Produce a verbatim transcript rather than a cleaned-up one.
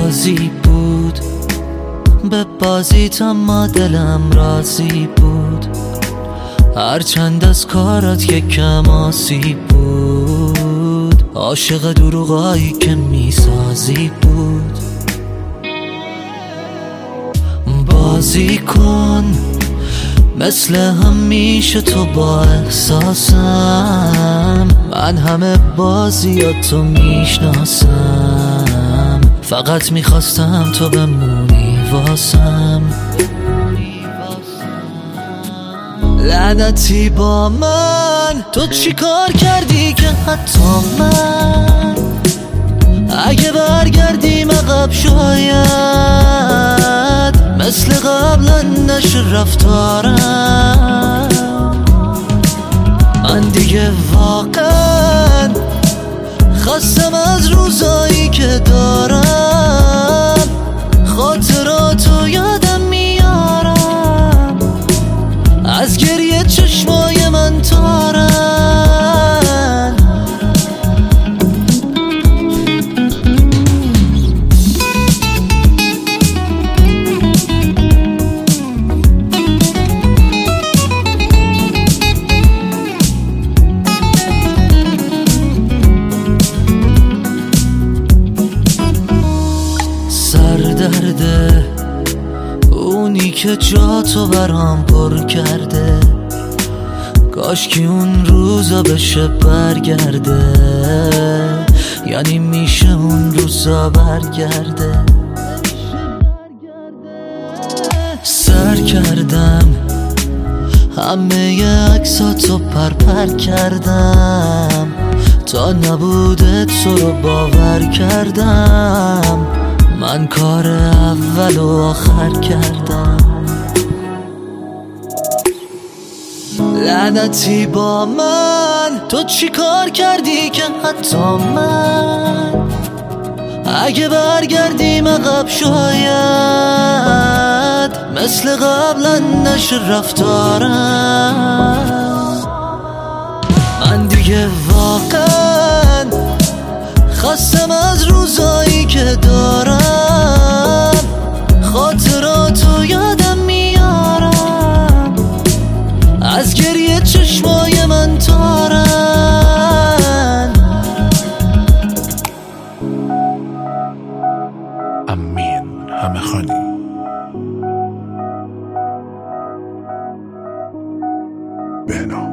بازی بود، به بازیت اما دلم راضی بود. هرچند از کارات یکم آسیب بود، عاشق دروغایی که میسازی بود. بازی کن مثل همیشه تو با احساسم، من همه بازیاتو میشناسم. فقط میخواستم تو بمونی واسم. لعنتی با من، تو چی کار کردی که حتی من اگه برگردیم عقب شاید مثل قبلا نشه رفتارم. من دیگه واقعا خستم از روزایی که دارم، خاطراتو یادم میارم، از گریه چشمای من تارن. درده اونی که جا تو برام پر کرده، کاش که اون روزا بشه برگرده. یعنی میشه اون روزا برگرده. سر کردم همه عکساتو پرپر کردم، تا نبوده تو رو باور کردم. من کار اول و آخر کردم. لعنتی با من، تو چی کار کردی که حتی من اگه برگردیم عقب شاید مثل قبلا نشه رفتارم. من دیگه واقعا خستم از روزایی که دارم، خاطراتو یادم میارم، از گریه چشمای من تارن. امین همخانی بهنام